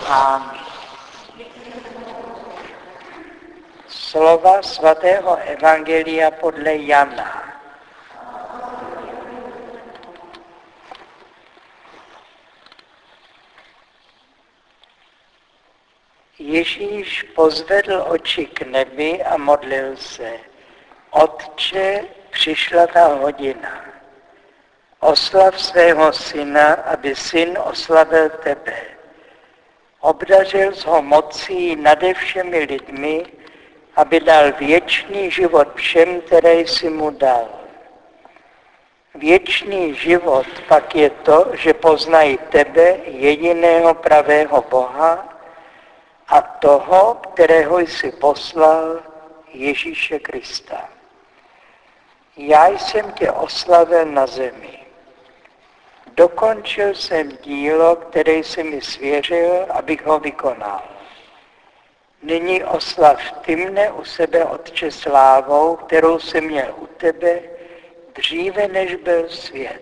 Amen. Slova svatého Evangelia podle Jana. Ježíš pozvedl oči k nebi a modlil se. Otče, přišla ta hodina. Oslav svého syna, aby syn oslavil tebe. Obdařil jsi ho mocí nade všemi lidmi, aby dal věčný život všem, které jsi mu dal. Věčný život pak je to, že poznají tebe, jediného pravého Boha, a toho, kterého jsi poslal, Ježíše Krista. Já jsem tě oslavil na zemi. Dokončil jsem dílo, které jsi mi svěřil, abych ho vykonal. Nyní oslav ty mne u sebe, Otče, slávou, kterou jsem měl u tebe, dříve než byl svět.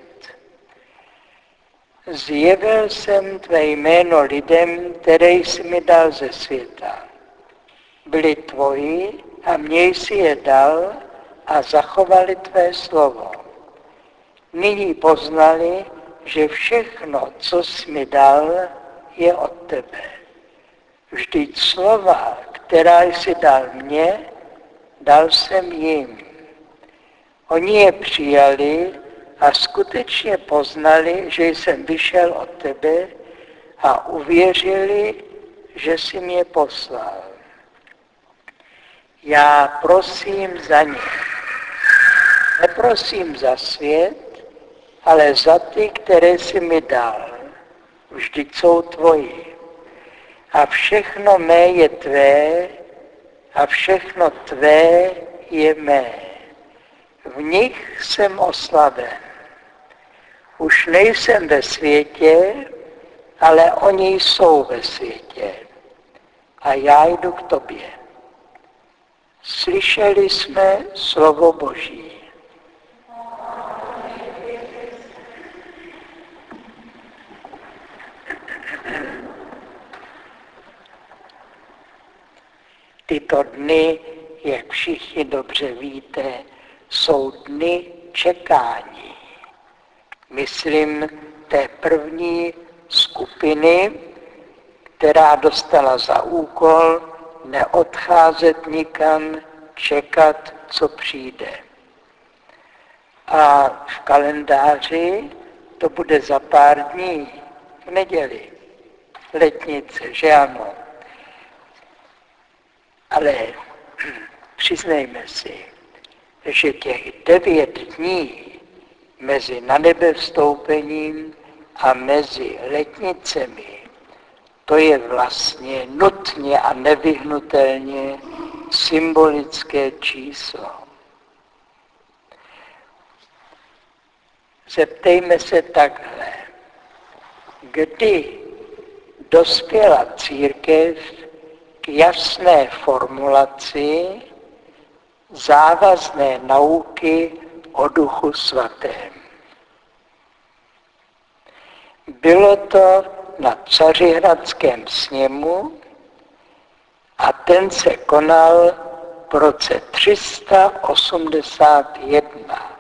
Zjevil jsem tvé jméno lidem, které jsi mi dal ze světa. Byli tvoji a mně jsi je dal a zachovali tvé slovo. Nyní poznali, že všechno, co jsi mi dal, je od tebe. Vždyť slova, která jsi dal mně, dal jsem jim. Oni je přijali a skutečně poznali, že jsem vyšel od tebe a uvěřili, že jsi mě poslal. Já prosím za ně. Neprosím za svět, ale za ty, které jsi mi dal. Vždyť jsou tvoji. A všechno mé je tvé a všechno tvé je mé. V nich jsem oslaven. Už nejsem ve světě, ale oni jsou ve světě. A já jdu k tobě. Slyšeli jsme slovo Boží. Tyto dny, jak všichni dobře víte, jsou dny čekání. Myslím té první skupiny, která dostala za úkol neodcházet nikam, čekat, co přijde. A v kalendáři to bude za pár dní, v neděli, letnice, že ano. Ale přiznejme si, že těch 9 dní mezi nanebevstoupením a mezi letnicemi, to je vlastně nutně a nevyhnutelně symbolické číslo. Zeptejme se takhle, kdy dospěla církev k jasné formulaci závazné nauky o Duchu Svatém. Bylo to na Cařihradském sněmu a ten se konal v roce 381.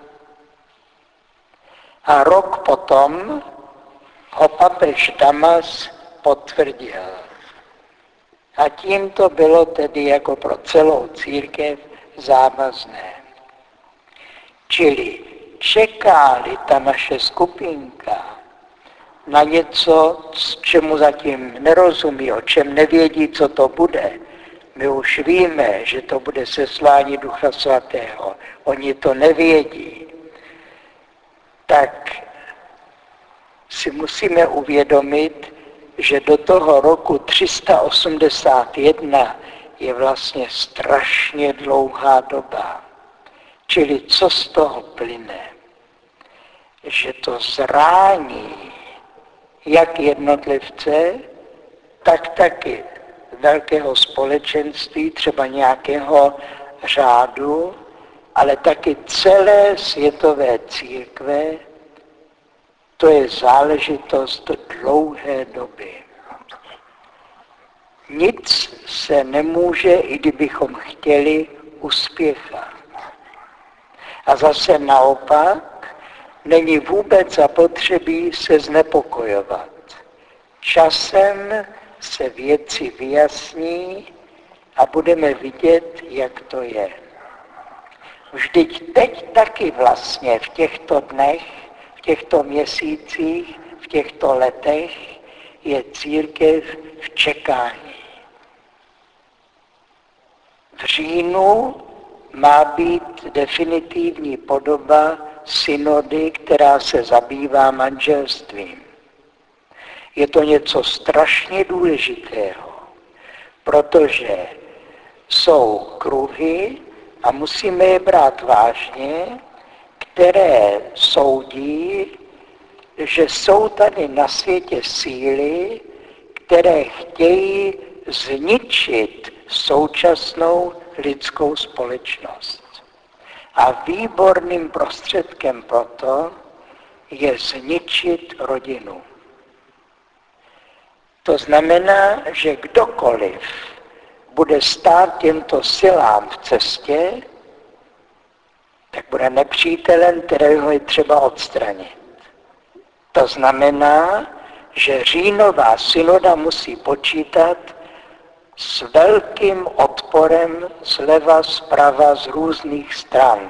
A rok potom ho papež Damas potvrdil. A tím to bylo tedy jako pro celou církev závazné. Čili čeká-li ta naše skupinka na něco, čemu zatím nerozumí, o čem nevědí, co to bude, my už víme, že to bude seslání Ducha Svatého. Oni to nevědí. Tak si musíme uvědomit, že do toho roku 381 je vlastně strašně dlouhá doba. Čili co z toho plyne? Že to zrání jak jednotlivce, tak taky velkého společenství, třeba nějakého řádu, ale taky celé světové církve, to je záležitost dlouhé doby. nic se nemůže, i kdybychom chtěli, uspěchat. A zase naopak není vůbec zapotřebí se znepokojovat. Časem se věci vyjasní a budeme vidět, jak to je. Vždyť teď taky vlastně v těchto dnech, v těchto měsících, v těchto letech je církev v čekání. V říjnu má být definitivní podoba synody, která se zabývá manželstvím. Je to něco strašně důležitého, protože jsou kruhy, a musíme je brát vážně, které soudí, že jsou tady na světě síly, které chtějí zničit současnou lidskou společnost. A výborným prostředkem proto je zničit rodinu. To znamená, že kdokoliv bude stát těmto silám v cestě, tak bude nepřítelem, kterého je třeba odstranit. To znamená, že říjnová synoda musí počítat s velkým odporem zleva, zprava, z různých stran.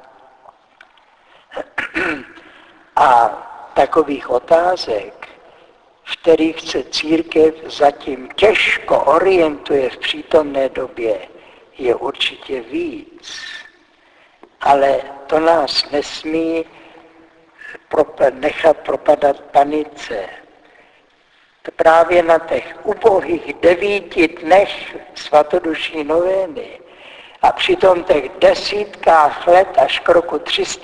A takových otázek, v kterých se církev zatím těžko orientuje v přítomné době, je určitě víc. Ale to nás nesmí nechat propadat panice. Právě na těch ubohých 9 dnech svatodušní novény a přitom těch desítkách let až k roku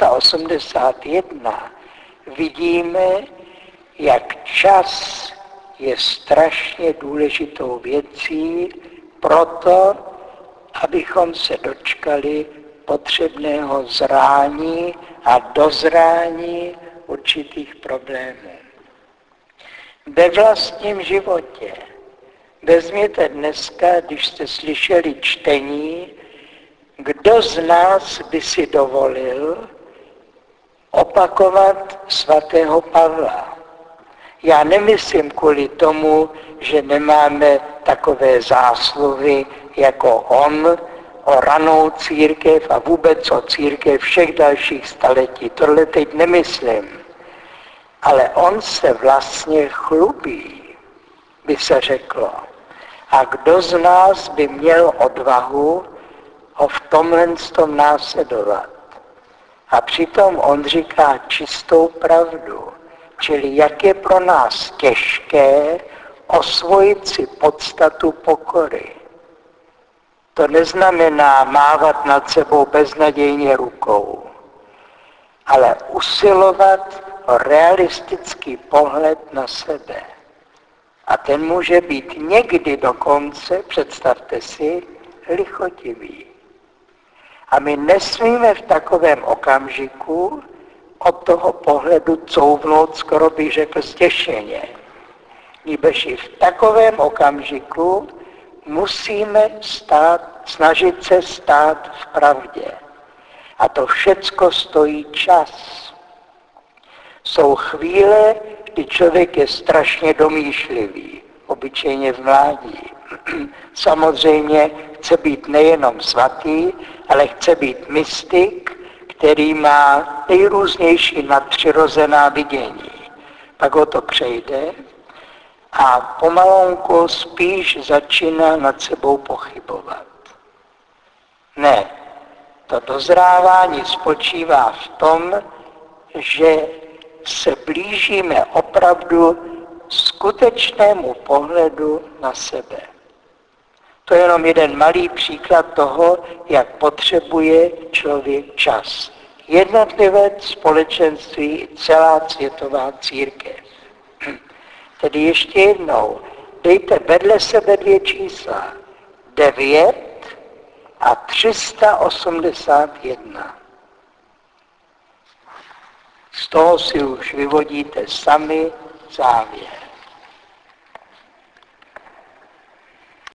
381 vidíme, jak čas je strašně důležitou věcí proto, abychom se dočkali potřebného zrání a dozrání určitých problémů. Ve vlastním životě. Vezměte dneska, když jste slyšeli čtení, kdo z nás by si dovolil opakovat svatého Pavla. Já nemyslím kvůli tomu, že nemáme takové zásluhy jako on o ranou církev a vůbec o církev všech dalších staletí. Tohle teď nemyslím. Ale on se vlastně chlubí, by se řeklo. A kdo z nás by měl odvahu ho v tomhle tom následovat? A přitom on říká čistou pravdu. Čili jak je pro nás těžké osvojit si podstatu pokory. To neznamená mávat nad sebou beznadějně rukou, ale usilovat o realistický pohled na sebe. A ten může být někdy dokonce, představte si, lichotivý. A my nesmíme v takovém okamžiku od toho pohledu couvnout, skoro bych řekl stěšeně. Nýbrž i v takovém okamžiku musíme snažit se stát v pravdě. A to všecko stojí čas. Jsou chvíle, kdy člověk je strašně domýšlivý, obyčejně v mládí. Samozřejmě chce být nejenom svatý, ale chce být mystik, který má nejrůznější nadpřirozená vidění. Pak ho to přejde a pomalonku spíš začíná nad sebou pochybovat. Ne, to dozrávání spočívá v tom, že se blížíme opravdu skutečnému pohledu na sebe. To je jenom jeden malý příklad toho, jak potřebuje člověk čas. Jednotlivec, společenství i celá světová církev. Tedy ještě jednou, dejte vedle sebe 2 čísla. 9 a 381. Z toho si už vyvodíte sami závěr.